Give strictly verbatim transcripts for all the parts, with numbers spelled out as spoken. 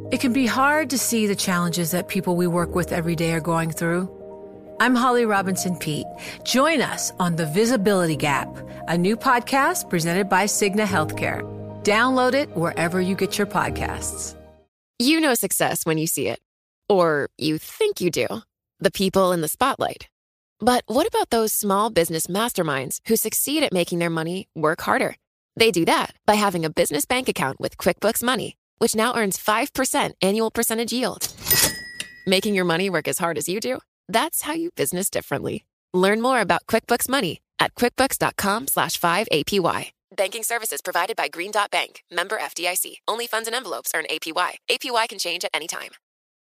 It can be hard to see the challenges that people we work with every day are going through. I'm Holly Robinson Peete. Join us on The Visibility Gap, a new podcast presented by Cigna Healthcare. Download it wherever you get your podcasts. You know success when you see it. Or you think you do. The people in the spotlight. But what about those small business masterminds who succeed at making their money work harder? They do that by having a business bank account with QuickBooks Money, which now earns five percent annual percentage yield. Making your money work as hard as you do? That's how you business differently. Learn more about QuickBooks Money at quickbooks.com slash 5APY. Banking services provided by Green Dot Bank. Member F D I C. Only funds and envelopes earn A P Y. A P Y can change at any time.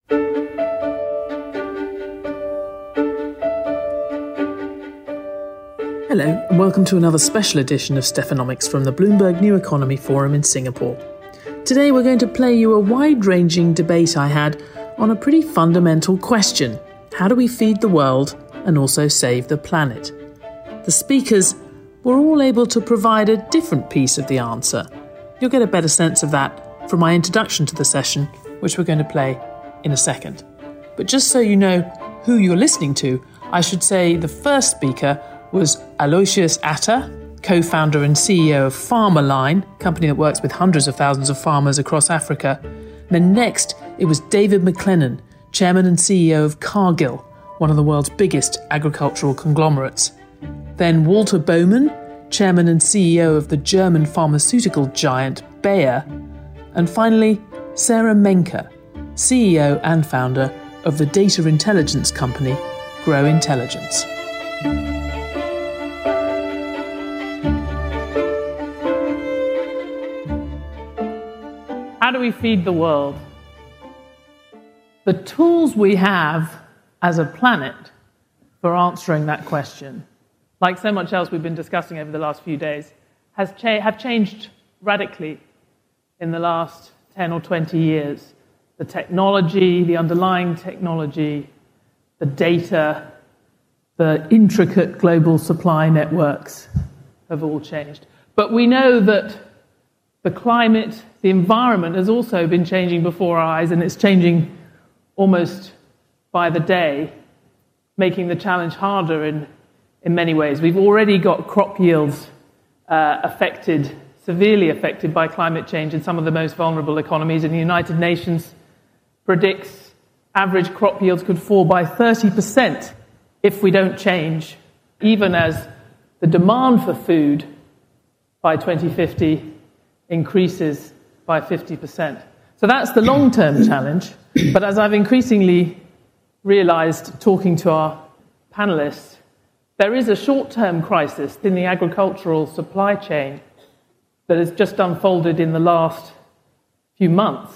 Hello, and welcome to another special edition of Stephanomics from the Bloomberg New Economy Forum in Singapore. Today we're going to play you a wide-ranging debate I had on a pretty fundamental question. How do we feed the world and also save the planet? The speakers were all able to provide a different piece of the answer. You'll get a better sense of that from my introduction to the session, which we're going to play in a second. But just so you know who you're listening to, I should say the first speaker was Aloysius Atta, co-founder and C E O of Farmerline, a company that works with hundreds of thousands of farmers across Africa. And then next, it was David McLennan, chairman and C E O of Cargill, one of the world's biggest agricultural conglomerates. Then Walter Bowman, chairman and C E O of the German pharmaceutical giant Bayer. And finally, Sarah Menker, C E O and founder of the data intelligence company Grow Intelligence. How do we feed the world? The tools we have as a planet for answering that question, like so much else we've been discussing over the last few days, has cha- have changed radically in the last ten or twenty years. The technology, the underlying technology, the data, the intricate global supply networks have all changed. But we know that the climate, the environment has also been changing before our eyes, and it's changing almost by the day, making the challenge harder in, in many ways. We've already got crop yields uh, affected, severely affected by climate change in some of the most vulnerable economies, and the United Nations predicts average crop yields could fall by thirty percent if we don't change, even as the demand for food by twenty fifty increases by fifty percent. So that's the long-term challenge. But as I've increasingly realized talking to our panelists, there is a short-term crisis in the agricultural supply chain that has just unfolded in the last few months,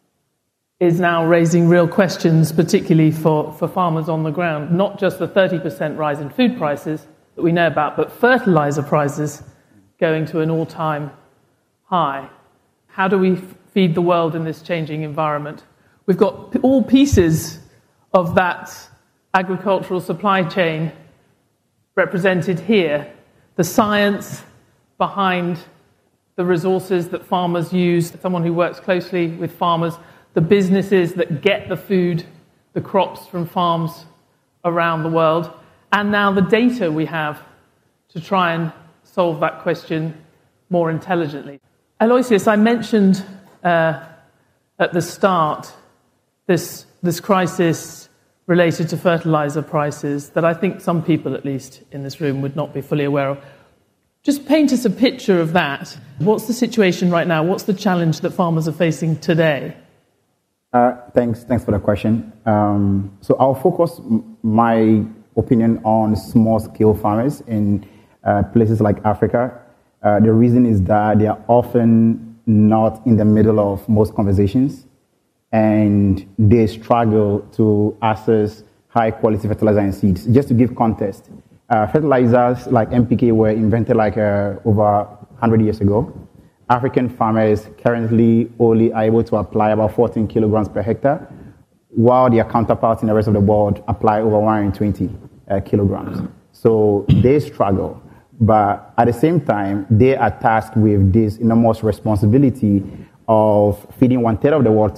is now raising real questions, particularly for, for farmers on the ground. Not just the thirty percent rise in food prices that we know about, but fertilizer prices going to an all-time high. How do we feed the world in this changing environment? We've got all pieces of that agricultural supply chain represented here. The science behind the resources that farmers use, someone who works closely with farmers, the businesses that get the food, the crops from farms around the world, and now the data we have to try and solve that question more intelligently. Aloysius, I mentioned uh, at the start this, this crisis related to fertilizer prices that I think some people, at least in this room, would not be fully aware of. Just paint us a picture of that. What's the situation right now? What's the challenge that farmers are facing today? Uh, thanks, thanks for the question. Um, so I'll focus m- my opinion on small-scale farmers in uh, places like Africa. Uh, the reason is that they are often not in the middle of most conversations, and they struggle to access high-quality fertilizer and seeds. Just to give context, uh, fertilizers like N P K were invented like uh, over one hundred years ago. African farmers currently only are able to apply about fourteen kilograms per hectare, while their counterparts in the rest of the world apply over one hundred twenty uh, kilograms. So they struggle. But at the same time, they are tasked with this enormous responsibility of feeding one third of the world today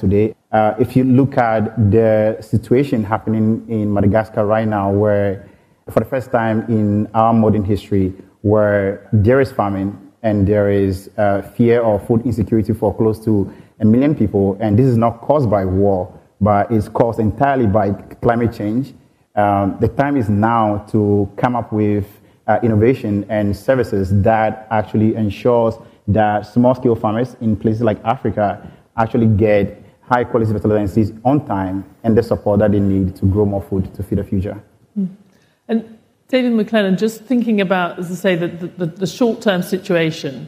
Uh, if you look at the situation happening in Madagascar right now, where for the first time in our modern history, where there is famine and there is uh, fear of food insecurity for close to a million people, and this is not caused by war, but it's caused entirely by climate change. Um, the time is now to come up with uh, innovation and services that actually ensures that small-scale farmers in places like Africa actually get high-quality fertilizer seeds on time and the support that they need to grow more food to feed the future. Mm. And David McLennan, just thinking about, as I say, the, the, the short-term situation,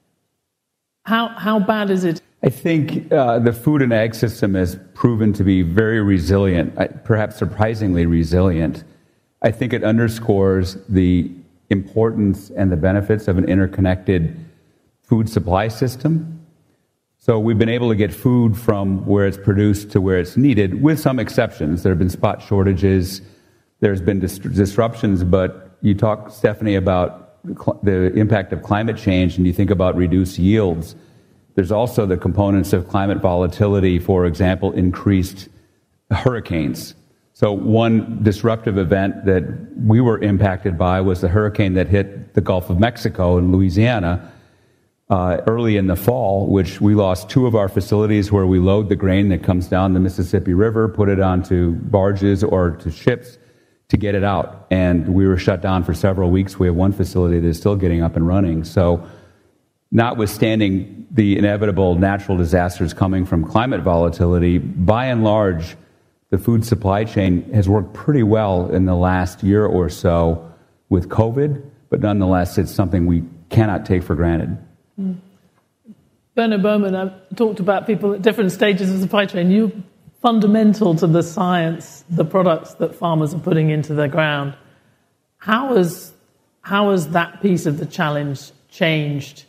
how how bad is it? I think uh, the food and ag system has proven to be very resilient, perhaps surprisingly resilient. I think it underscores the importance and the benefits of an interconnected food supply system. So we've been able to get food from where it's produced to where it's needed, with some exceptions. There have been spot shortages, there's been dis- disruptions, but you talk, Stephanie, about cl- the impact of climate change, and you think about reduced yields. There's also the components of climate volatility, for example, increased hurricanes. So one disruptive event that we were impacted by was the hurricane that hit the Gulf of Mexico and Louisiana uh, early in the fall, which we lost two of our facilities where we load the grain that comes down the Mississippi River, put it onto barges or to ships to get it out. And we were shut down for several weeks. We have one facility that is still getting up and running. So notwithstanding the inevitable natural disasters coming from climate volatility, by and large, the food supply chain has worked pretty well in the last year or so with COVID, but nonetheless, it's something we cannot take for granted. Mm. Bernard Bowman, I've talked about people at different stages of the supply chain. You're fundamental to the science, the products that farmers are putting into the ground. How has, how has that piece of the challenge changed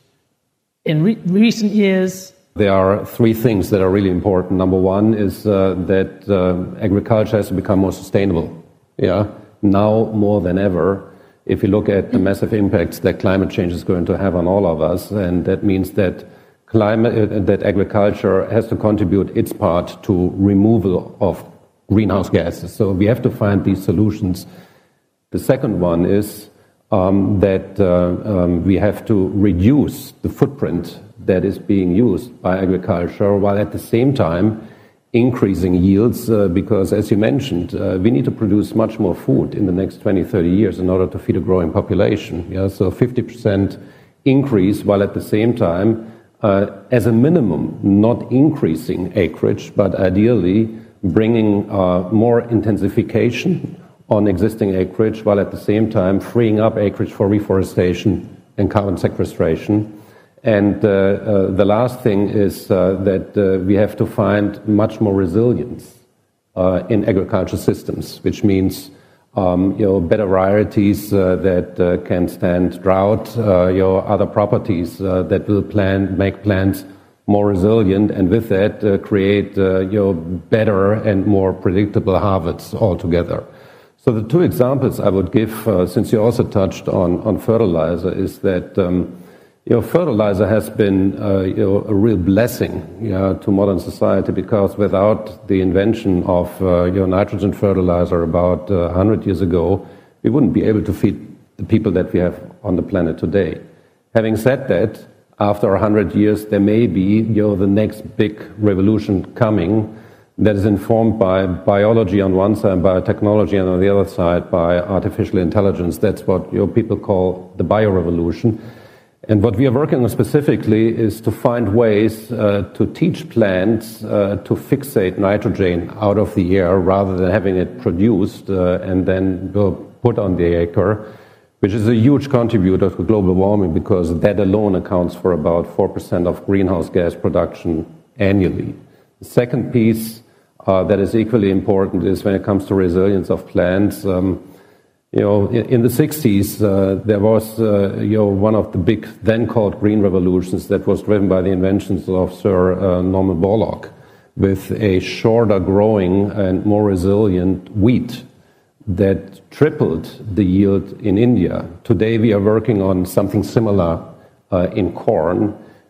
in re- recent years? There are three things that are really important. Number one is uh, that uh, agriculture has to become more sustainable. Yeah, now more than ever. If you look at the massive impacts that climate change is going to have on all of us, and that means that climate, uh, that agriculture has to contribute its part to removal of greenhouse gases. So we have to find these solutions. The second one is Um, that uh, um, we have to reduce the footprint that is being used by agriculture, while at the same time increasing yields, uh, because, as you mentioned, uh, we need to produce much more food in the next twenty, thirty years in order to feed a growing population. Yeah? So fifty percent increase, while at the same time, uh, as a minimum, not increasing acreage, but ideally bringing uh, more intensification on existing acreage, while at the same time freeing up acreage for reforestation and carbon sequestration. And uh, uh, the last thing is uh, that uh, we have to find much more resilience uh, in agriculture systems, which means um, you know, better varieties uh, that uh, can stand drought, uh, you know, other properties uh, that will plant, make plants more resilient, and with that uh, create uh, you know, better and more predictable harvests altogether. So the two examples I would give, uh, since you also touched on, on fertilizer, is that um, you know, fertilizer has been uh, you know, a real blessing you know, to modern society, because without the invention of uh, you know, nitrogen fertilizer about uh, one hundred years ago, we wouldn't be able to feed the people that we have on the planet today. Having said that, after one hundred years, there may be you know, the next big revolution coming, that is informed by biology on one side, biotechnology, and on the other side by artificial intelligence. That's what you know, people call the biorevolution. And what we are working on specifically is to find ways uh, to teach plants uh, to fixate nitrogen out of the air rather than having it produced uh, and then put on the acre, which is a huge contributor to global warming, because that alone accounts for about four percent of greenhouse gas production annually. The second piece Uh, that is equally important is when it comes to resilience of plants. Um, you know, in, in the sixties, uh, there was, uh, you know, one of the big then called green revolutions that was driven by the inventions of Sir uh, Norman Borlaug, with a shorter growing and more resilient wheat that tripled the yield in India. Today we are working on something similar uh, in corn,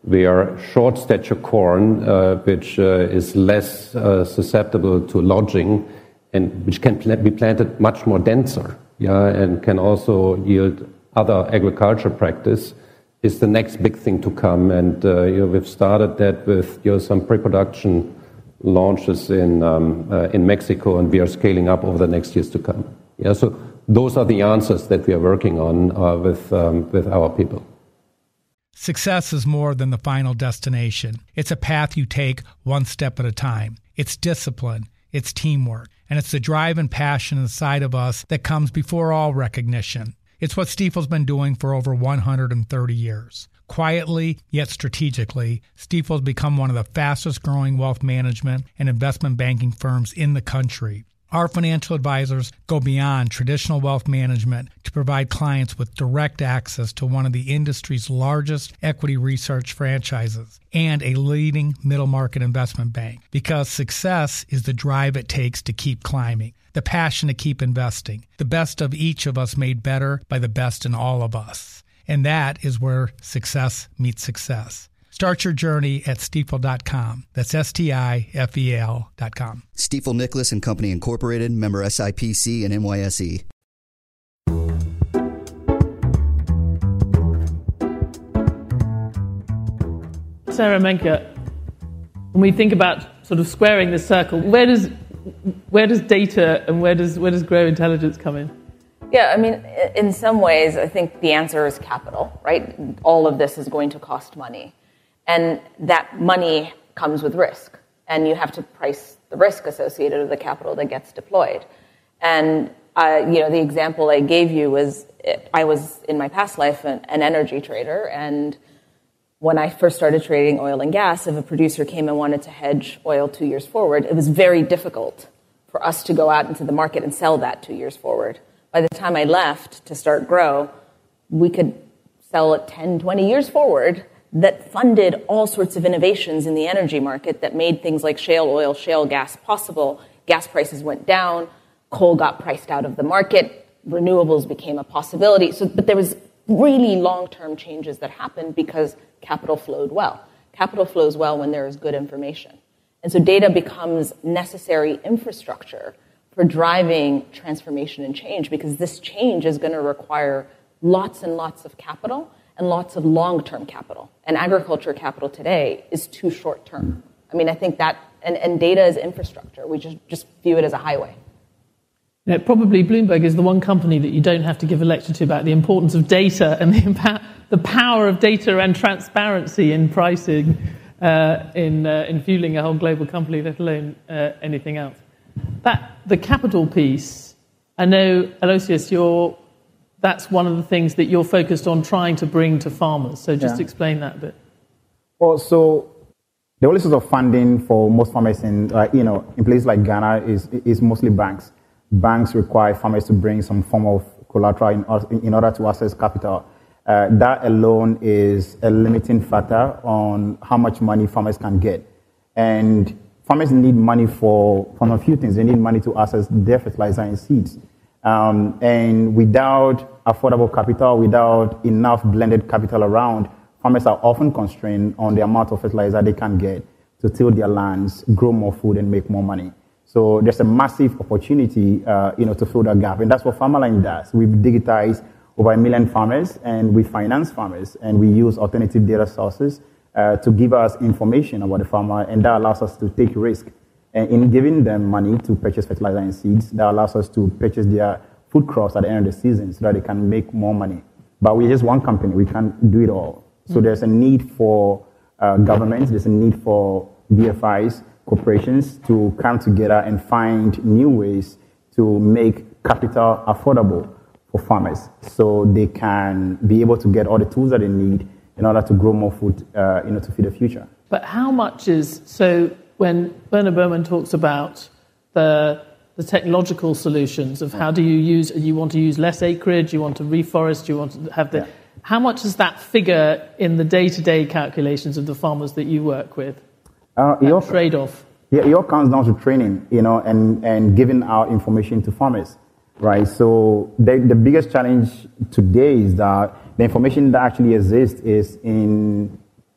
We are short stature corn, uh, which uh, is less uh, susceptible to lodging and which can pl- be planted much more denser, yeah, and can also yield other agriculture practice, is the next big thing to come. And uh, you know, we've started that with you know, some pre-production launches in um, uh, in Mexico, and we are scaling up over the next years to come. Yeah, so those are the answers that we are working on uh, with um, with our people. Success is more than the final destination. It's a path you take one step at a time. It's discipline, it's teamwork, and it's the drive and passion inside of us that comes before all recognition. It's what Stifel's been doing for over one hundred thirty years. Quietly, yet strategically, Stifel's become one of the fastest growing wealth management and investment banking firms in the country. Our financial advisors go beyond traditional wealth management to provide clients with direct access to one of the industry's largest equity research franchises and a leading middle market investment bank, because success is the drive it takes to keep climbing, the passion to keep investing, the best of each of us made better by the best in all of us. And that is where success meets success. Start your journey at stifel dot com. That's S T I F E L dot com. Stifel Nicholas and Company Incorporated, member S I P C and N Y S E. Sarah Menke, when we think about sort of squaring the circle, where does where does data and where does where does Grow Intelligence come in? Yeah, I mean, in some ways, I think the answer is capital, right? All of this is going to cost money. And that money comes with risk. And you have to price the risk associated with the capital that gets deployed. And, uh, you know, the example I gave you was, I was, in my past life, an, an energy trader. And when I first started trading oil and gas, if a producer came and wanted to hedge oil two years forward, it was very difficult for us to go out into the market and sell that two years forward. By the time I left to start Grow, we could sell it ten, twenty years forward that funded all sorts of innovations in the energy market that made things like shale oil, shale gas possible. Gas prices went down, coal got priced out of the market, renewables became a possibility. So, but there was really long-term changes that happened because capital flowed well. Capital flows well when there is good information. And so data becomes necessary infrastructure for driving transformation and change, because this change is going to require lots and lots of capital and lots of long-term capital. And agriculture capital today is too short-term. I mean, I think that, and, and data is infrastructure. We just, just view it as a highway. You know, probably Bloomberg is the one company that you don't have to give a lecture to about the importance of data and the, impa- the power of data and transparency in pricing, uh, in, uh, in fueling a whole global company, let alone uh, anything else. That, the capital piece, I know, Aloysius, you're that's one of the things that you're focused on trying to bring to farmers. So just yeah. explain that a bit. Well, so the only source of funding for most farmers in, uh, you know, in places like Ghana is is mostly banks. Banks require farmers to bring some form of collateral in, in order to access capital. Uh, that alone is a limiting factor on how much money farmers can get. And farmers need money for from a few things. They need money to access their fertilizer and seeds. Um, and without affordable capital, without enough blended capital around, farmers are often constrained on the amount of fertilizer they can get to till their lands, grow more food, and make more money. So there's a massive opportunity, uh, you know, to fill that gap, and that's what Farmerline does. We've digitized over a million farmers, and we finance farmers, and we use alternative data sources uh, to give us information about the farmer, and that allows us to take risk. And in giving them money to purchase fertilizer and seeds, that allows us to purchase their food crops at the end of the season so that they can make more money. But we're just one company. We can't do it all. So mm-hmm. there's a need for uh, governments, there's a need for D F Is, corporations to come together and find new ways to make capital affordable for farmers so they can be able to get all the tools that they need in order to grow more food, uh, you know, to feed the future. But how much is, so when Bernard Berman talks about the the technological solutions of how do you use, you want to use less acreage, you want to reforest, you want to have the, yeah. how much does that figure in the day-to-day calculations of the farmers that you work with? Uh, it all, trade-off. Yeah, it all comes down to training, you know, and, and giving out information to farmers, right? So the, the biggest challenge today is that the information that actually exists is in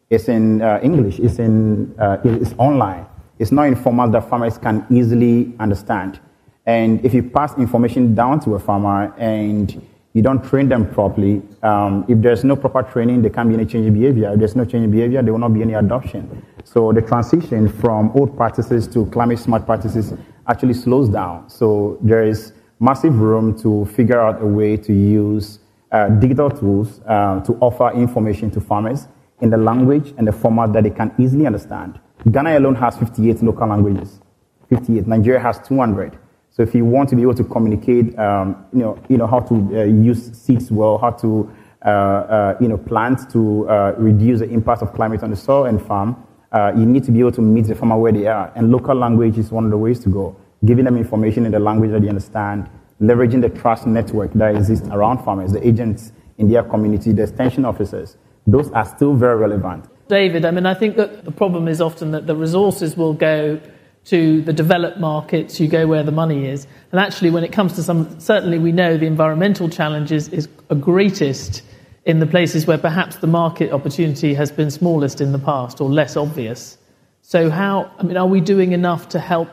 It's in uh, English. It's in uh, it's online. It's not in format that farmers can easily understand. And if you pass information down to a farmer and you don't train them properly, um, if there's no proper training, there can't be any change in behavior. If there's no change in behavior, there will not be any adoption. So the transition from old practices to climate smart practices actually slows down. So there is massive room to figure out a way to use uh, digital tools uh, to offer information to farmers in the language and the format that they can easily understand. Ghana alone has fifty-eight local languages. fifty-eight. Nigeria has two hundred. So if you want to be able to communicate, um, you know, you know how to uh, use seeds well, how to, uh, uh, you know, plant to uh, reduce the impact of climate on the soil and farm, uh, you need to be able to meet the farmer where they are. And local language is one of the ways to go. Giving them information in the language that they understand, leveraging the trust network that exists around farmers, the agents in their community, the extension officers. Those are still very relevant. David, I mean, I think that the problem is often that the resources will go to the developed markets, you go where the money is. And actually, when it comes to some, certainly we know the environmental challenges is greatest in the places where perhaps the market opportunity has been smallest in the past or less obvious. So how, I mean, are we doing enough to help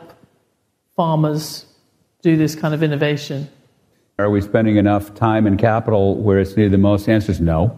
farmers do this kind of innovation? Are we spending enough time and capital where it's needed the most? The answer is no.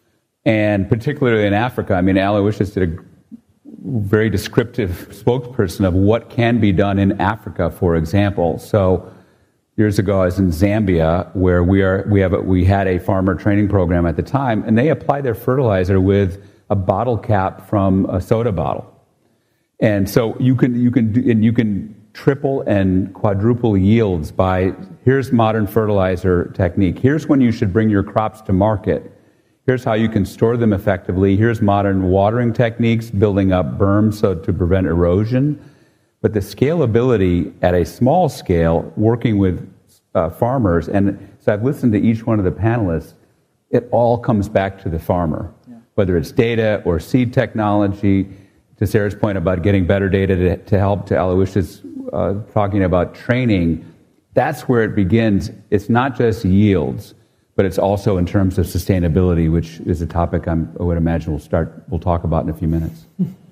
And particularly in Africa, I mean, Aloysius did a very descriptive spokesperson of what can be done in Africa, for example. So years ago, I was in Zambia, where we are we have a, we had a farmer training program at the time, and they apply their fertilizer with a bottle cap from a soda bottle, and so you can you can do, and you can triple and quadruple yields by here's modern fertilizer technique. Here's when you should bring your crops to market. Here's how you can store them effectively. Here's modern watering techniques, building up berms so to prevent erosion. But the scalability at a small scale, working with uh, farmers, and so I've listened to each one of the panelists, it all comes back to the farmer. Yeah. Whether it's data or seed technology, to Sarah's point about getting better data to, to help, to Aloysius uh, talking about training, that's where it begins. It's not just yields, but it's also in terms of sustainability, which is a topic I'm, I would imagine we'll start, we'll talk about in a few minutes.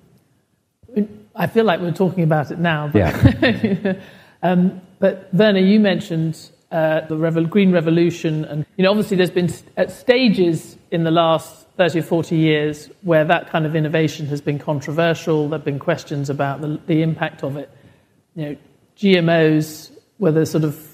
I feel like we're talking about it now. But yeah. um, but Werner, you mentioned uh, the Revo- Green Revolution, and you know, obviously there's been st- at stages in the last thirty or forty years where that kind of innovation has been controversial. There've been questions about the, the impact of it. You know, G M Os were the sort of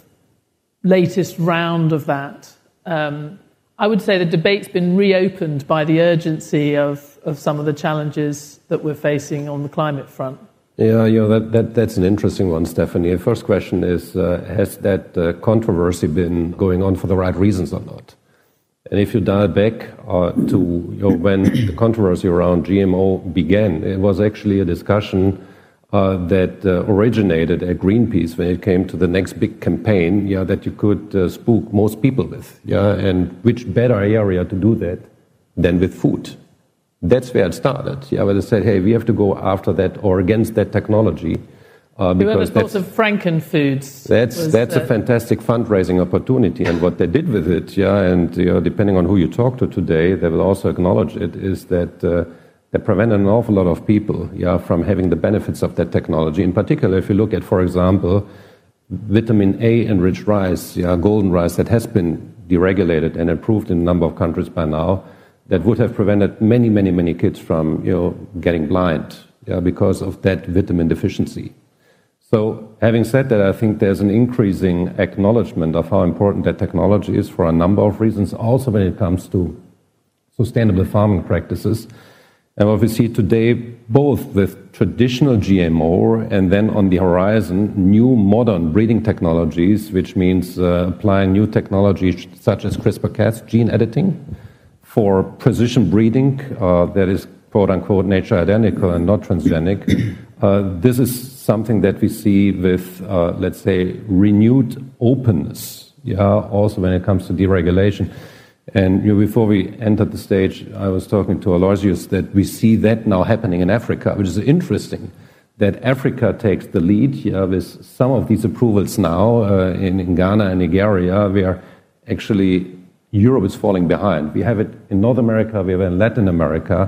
latest round of that. Um, I would say the debate's been reopened by the urgency of, of some of the challenges that we're facing on the climate front. Yeah, you know, that, that, that's an interesting one, Stephanie. The first question is, uh, has that uh, controversy been going on for the right reasons or not? And if you dial back uh, to you know, when the controversy around G M O began, it was actually a discussion Uh, that uh, originated at Greenpeace when it came to the next big campaign, yeah, that you could uh, spook most people with, yeah, and which better area to do that than with food? That's where it started, yeah, where they said, hey, we have to go after that or against that technology. Uh, Whoever thought of Frankenfoods. That's that's the... a fantastic fundraising opportunity, and what they did with it, yeah, and you know, depending on who you talk to today, they will also acknowledge it, is that uh, they prevented an awful lot of people, yeah, from having the benefits of that technology. In particular, if you look at, for example, vitamin A-enriched rice, yeah, golden rice, that has been deregulated and approved in a number of countries by now, that would have prevented many, many, many kids from, you know, getting blind, yeah, because of that vitamin deficiency. So, having said that, I think there's an increasing acknowledgement of how important that technology is for a number of reasons, also when it comes to sustainable farming practices. And what we see today, both with traditional G M O and then on the horizon, new modern breeding technologies, which means uh, applying new technologies such as CRISPR Cas gene editing for precision breeding uh, that is quote-unquote nature identical and not transgenic. Uh, this is something that we see with, uh, let's say, renewed openness, yeah, also when it comes to deregulation. And you know, before we entered the stage, I was talking to Aloysius that we see that now happening in Africa, which is interesting, that Africa takes the lead yeah, with some of these approvals now uh, in, in Ghana and Nigeria, where actually Europe is falling behind. We have it in North America, we have it in Latin America,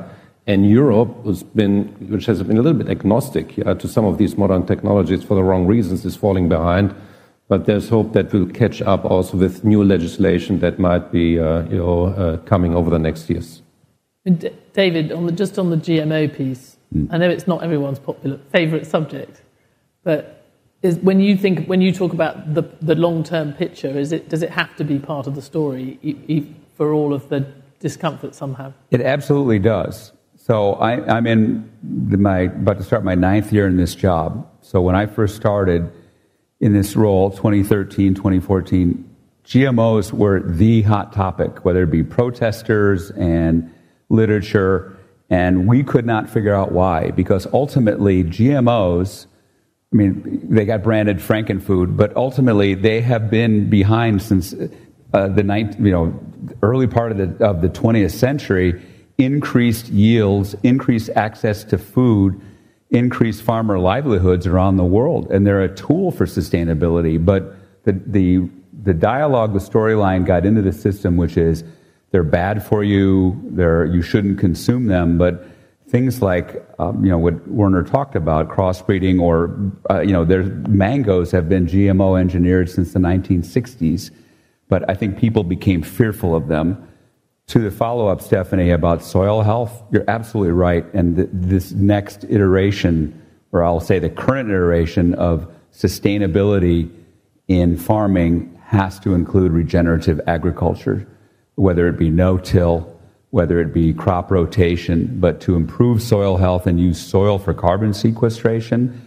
And Europe, has been, which has been a little bit agnostic yeah, to some of these modern technologies for the wrong reasons, is falling behind. But there's hope that we'll catch up also with new legislation that might be uh, you know, uh, coming over the next years. D- David, on the, just on the G M O piece, mm. I know it's not everyone's popular favourite subject, but is, when you think when you talk about the, the long-term picture, is it does it have to be part of the story e- e- for all of the discomfort some have? It absolutely does. So I, I'm in my about to start my ninth year in this job. So when I first started in this role, twenty thirteen, twenty fourteen, G M Os were the hot topic, whether it be protesters and literature, and we could not figure out why, because ultimately G M Os, I mean, they got branded Frankenfood, but ultimately they have been behind since uh, the ninth, you know, early part of the of the twentieth century. Increased yields, increased access to food, increased farmer livelihoods around the world, and they're a tool for sustainability. But the the the dialogue, the storyline got into the system, which is they're bad for you, they're you shouldn't consume them. But things like um, you know what Werner talked about, crossbreeding, or uh, you know, there's mangoes have been G M O engineered since the nineteen sixties, but I think people became fearful of them. To the follow-up, Stephanie, about soil health, you're absolutely right. And th- this next iteration, or I'll say the current iteration of sustainability in farming has to include regenerative agriculture, whether it be no-till, whether it be crop rotation, but to improve soil health and use soil for carbon sequestration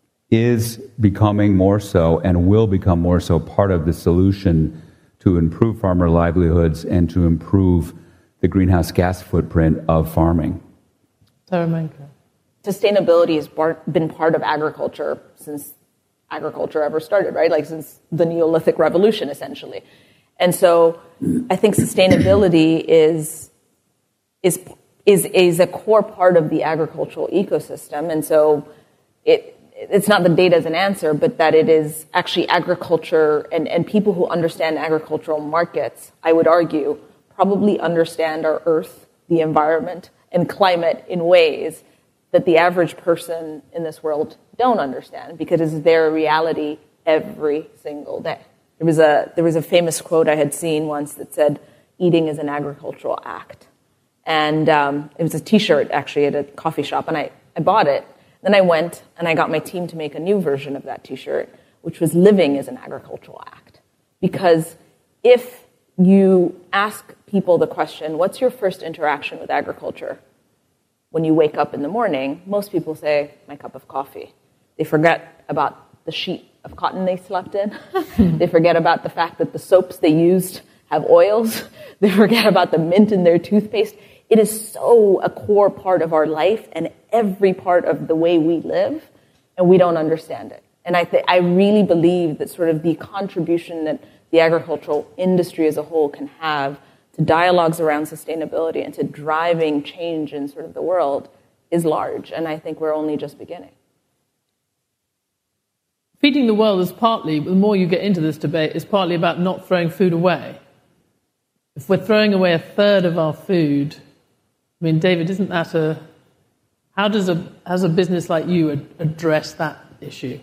is becoming more so and will become more so part of the solution to improve farmer livelihoods and to improve the greenhouse gas footprint of farming. Sarah Menker. Sustainability has bar- been part of agriculture since agriculture ever started, right? Like since the Neolithic Revolution, essentially. And so I think sustainability is is is is a core part of the agricultural ecosystem. And so it it's not the data as an answer, but that it is actually agriculture and, and people who understand agricultural markets, I would argue, probably understand our earth, the environment, and climate in ways that the average person in this world don't understand, because it's their reality every single day. There was a there was a famous quote I had seen once that said, "Eating is an agricultural act." And um, it was a T-shirt, actually, at a coffee shop, and I, I bought it. Then I went and I got my team to make a new version of that T-shirt, which was living is an agricultural act. Because if you ask people the question, what's your first interaction with agriculture? When you wake up in the morning, most people say, my cup of coffee. They forget about the sheet of cotton they slept in. They forget about the fact that the soaps they used have oils. They forget about the mint in their toothpaste. It is so a core part of our life and every part of the way we live, and we don't understand it. And I th- I really believe that sort of the contribution that the agricultural industry as a whole can have to dialogues around sustainability and to driving change in sort of the world is large, and I think we're only just beginning. Feeding the world is partly, the more you get into this debate, is partly about not throwing food away. If we're throwing away a third of our food, I mean, David, isn't that a... How does a, as a business like you ad- address that issue?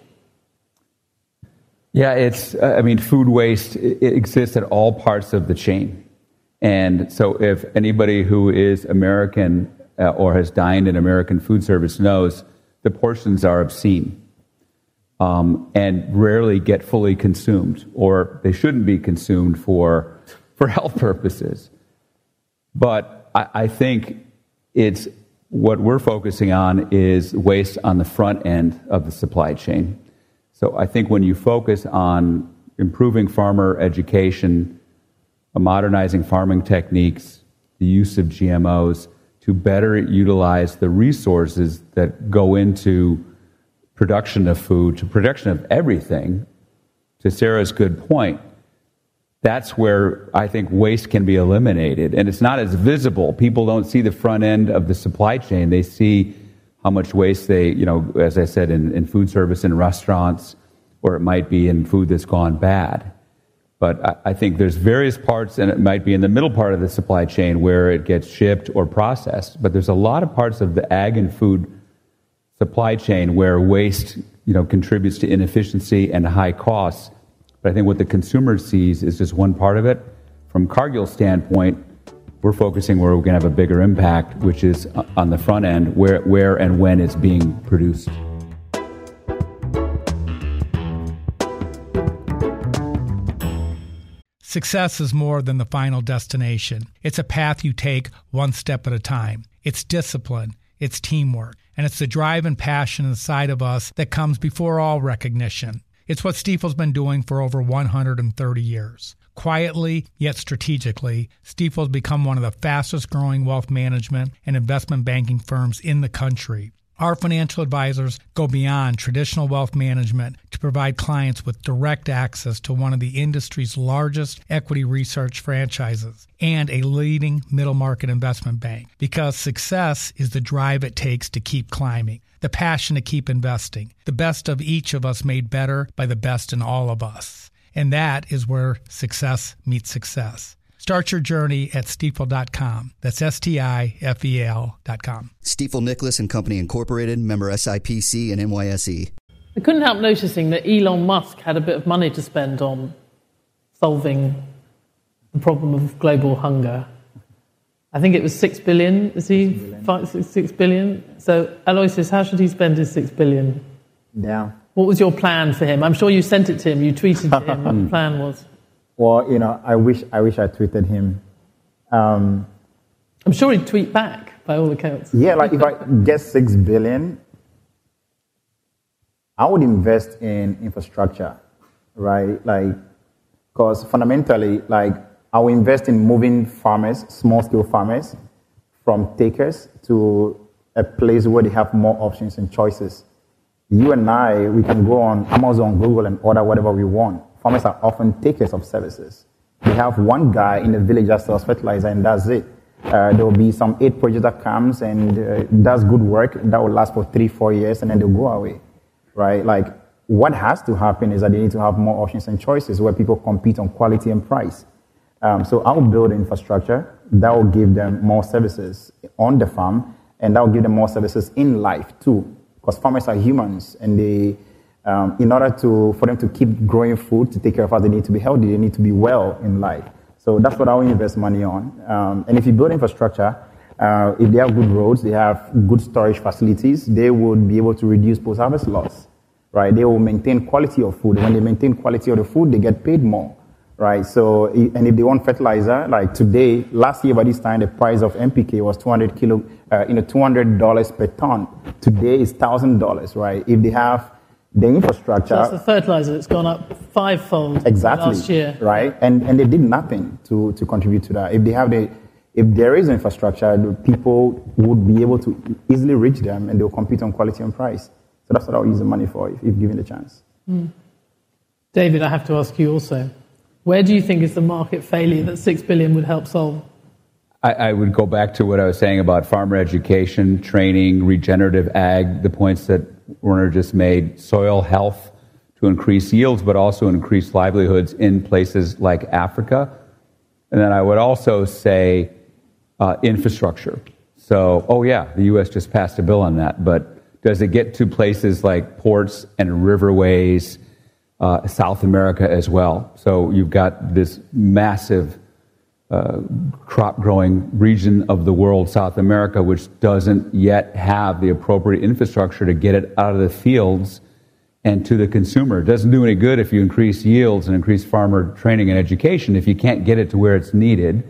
Yeah, it's, uh, I mean, food waste, it, it exists at all parts of the chain. And so if anybody who is American uh, or has dined in American food service knows, the portions are obscene um, and rarely get fully consumed, or they shouldn't be consumed for, for health purposes. But I, I think it's what we're focusing on is waste on the front end of the supply chain. So I think when you focus on improving farmer education, modernizing farming techniques, the use of G M Os to better utilize the resources that go into production of food, to production of everything, to Sarah's good point, that's where I think waste can be eliminated. And it's not as visible. People don't see the front end of the supply chain. They see how much waste they, you know, as I said, in, in food service in restaurants, or it might be in food that's gone bad. But I, I think there's various parts, and it might be in the middle part of the supply chain where it gets shipped or processed. But there's a lot of parts of the ag and food supply chain where waste, you know, contributes to inefficiency and high costs. But I think what the consumer sees is just one part of it. From Cargill's standpoint, we're focusing where we're going to have a bigger impact, which is on the front end, where, where and when it's being produced. Success is more than the final destination. It's a path you take one step at a time. It's discipline, it's teamwork, and it's the drive and passion inside of us that comes before all recognition. It's what Stifel's been doing for over one hundred thirty years. Quietly, yet strategically, Stifel's become one of the fastest growing wealth management and investment banking firms in the country. Our financial advisors go beyond traditional wealth management to provide clients with direct access to one of the industry's largest equity research franchises and a leading middle market investment bank, because success is the drive it takes to keep climbing, the passion to keep investing, the best of each of us made better by the best in all of us. And that is where success meets success. Start your journey at stifel dot com. That's S T I F E L dot com. Stifel Nicolaus and Company Incorporated, member S I P C and N Y S E. I couldn't help noticing that Elon Musk had a bit of money to spend on solving the problem of global hunger. I think it was six billion. Is he six billion? Five, six, six billion? So, Aloysius, how should he spend his six billion? Yeah. What was your plan for him? I'm sure you sent it to him. You tweeted to him what the plan was. Well, you know, I wish I wish I tweeted him. Um, I'm sure he'd tweet back by all accounts. Yeah, like if I get six billion, I would invest in infrastructure, right? Like, because fundamentally, like, I will invest in moving farmers, small-scale farmers, from takers to a place where they have more options and choices. You and I, we can go on Amazon, Google, and order whatever we want. Farmers are often takers of services. They have one guy in the village that sells fertilizer, and that's it. Uh, there will be some aid project that comes and uh, does good work that will last for three, four years, and then they'll go away, right? Like, what has to happen is that they need to have more options and choices where people compete on quality and price. Um, so I will build infrastructure that will give them more services on the farm, and that will give them more services in life too, because farmers are humans, and they Um, in order to, for them to keep growing food, to take care of us, they need to be healthy, they need to be well in life. So that's what I will invest money on. Um, and if you build infrastructure, uh, if they have good roads, they have good storage facilities, they would be able to reduce post-harvest loss, right? They will maintain quality of food. When they maintain quality of the food, they get paid more, right? So, and if they want fertilizer, like today, last year by this time, the price of N P K was two hundred kilo, uh, you know, two hundred dollars per ton. Today it's one thousand dollars, right? If they have the infrastructure. So that's the fertilizer that's gone up fivefold exactly, last year. Right? And and they did nothing to, to contribute to that. If they have the if there is infrastructure, the people would be able to easily reach them and they'll compete on quality and price. So that's what I'll use the money for if, if given the chance. Mm. David, I have to ask you also. Where do you think is the market failure that six billion would help solve? I, I would go back to what I was saying about farmer education, training, regenerative ag, the points that Werner just made, soil health to increase yields, but also increase livelihoods in places like Africa. And then I would also say uh, infrastructure. So, oh yeah, the U S just passed a bill on that, but does it get to places like ports and riverways, uh, South America as well? So you've got this massive Uh, crop-growing region of the world, South America, which doesn't yet have the appropriate infrastructure to get it out of the fields and to the consumer. It doesn't do any good if you increase yields and increase farmer training and education if you can't get it to where it's needed.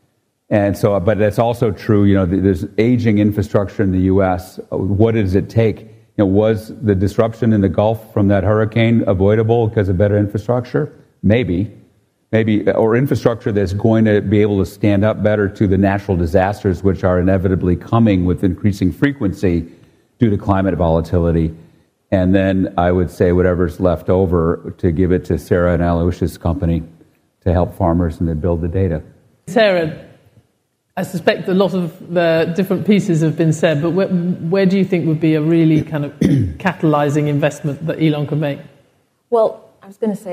And so, but that's also true, you know, there's aging infrastructure in the U S. What does it take? You know, was the disruption in the Gulf from that hurricane avoidable because of better infrastructure? Maybe. Maybe, or infrastructure that's going to be able to stand up better to the natural disasters which are inevitably coming with increasing frequency due to climate volatility. And then I would say whatever's left over to give it to Sarah and Aloysius' company to help farmers and to build the data. Sarah, I suspect a lot of the different pieces have been said, but where, where do you think would be a really kind of catalyzing investment that Elon could make? Well, I was going to say, it's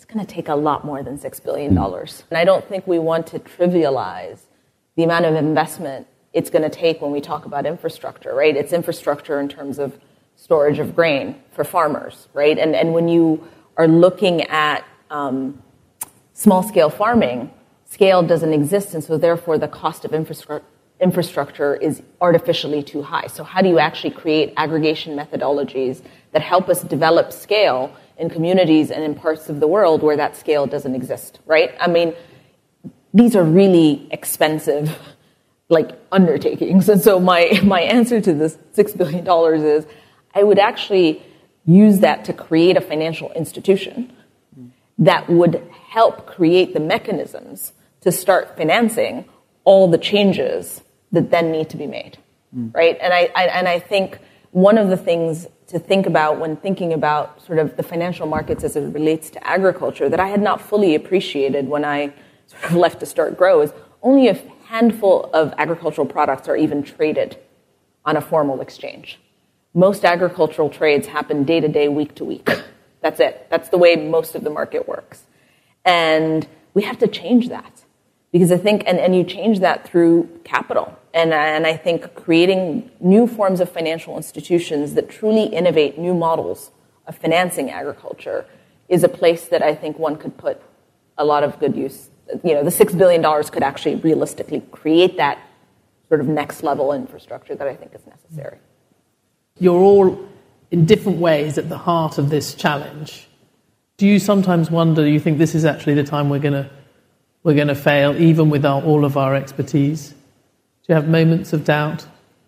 it's going to take a lot more than six billion dollars. And I don't think we want to trivialize the amount of investment it's going to take when we talk about infrastructure, right? It's infrastructure in terms of storage of grain for farmers, right? And and when you are looking at um, small-scale farming, scale doesn't exist, and so therefore the cost of infrastructure infrastructure is artificially too high. So how do you actually create aggregation methodologies that help us develop scale in communities and in parts of the world where that scale doesn't exist, right? I mean, these are really expensive, like, undertakings. And so my, my answer to this six billion dollars is I would actually use that to create a financial institution that would help create the mechanisms to start financing all the changes that then need to be made, mm. right? And I, I and I think one of the things to think about when thinking about sort of the financial markets as it relates to agriculture that I had not fully appreciated when I sort of left to start Grow is only a handful of agricultural products are even traded on a formal exchange. Most agricultural trades happen day to day, week to week. That's it. That's the way most of the market works. And we have to change that. Because I think, and, and you change that through capital. And, and I think creating new forms of financial institutions that truly innovate new models of financing agriculture is a place that I think one could put a lot of good use. You know, the six billion dollars could actually realistically create that sort of next level infrastructure that I think is necessary. You're all in different ways at the heart of this challenge. Do you sometimes wonder, you think this is actually the time we're going to We're going to fail, even with our, all of our expertise? Do you have moments of doubt?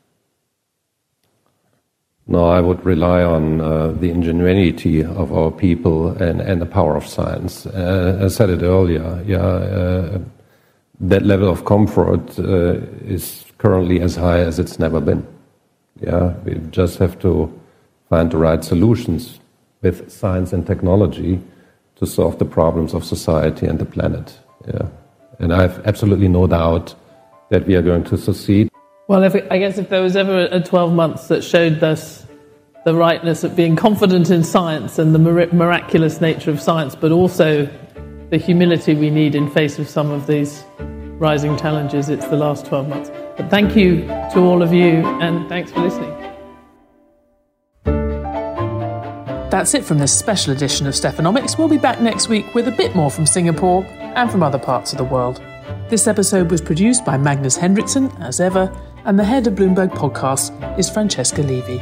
No, I would rely on uh, the ingenuity of our people and, and the power of science. Uh, I said it earlier, yeah, uh, that level of comfort uh, is currently as high as it's never been. Yeah, we just have to find the right solutions with science and technology to solve the problems of society and the planet. Yeah, and I have absolutely no doubt that we are going to succeed. Well, if it, I guess if there was ever a twelve months that showed us the rightness of being confident in science and the mir- miraculous nature of science, but also the humility we need in face of some of these rising challenges, it's the last twelve months. But thank you to all of you, and thanks for listening. That's it from this special edition of Stephanomics. We'll be back next week with a bit more from Singapore and from other parts of the world. This episode was produced by Magnus Henriksson, as ever, and the head of Bloomberg Podcast is Francesca Levy.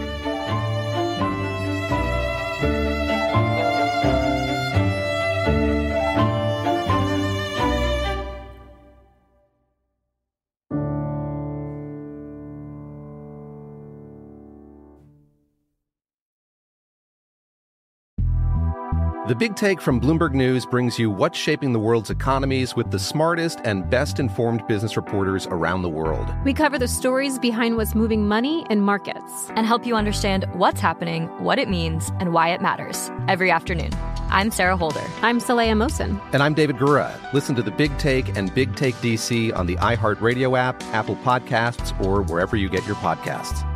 The Big Take from Bloomberg News brings you what's shaping the world's economies with the smartest and best-informed business reporters around the world. We cover the stories behind what's moving money and markets and help you understand what's happening, what it means, and why it matters every afternoon. I'm Sarah Holder. I'm Saleha Mohsin. And I'm David Gura. Listen to The Big Take and Big Take D C on the iHeartRadio app, Apple Podcasts, or wherever you get your podcasts.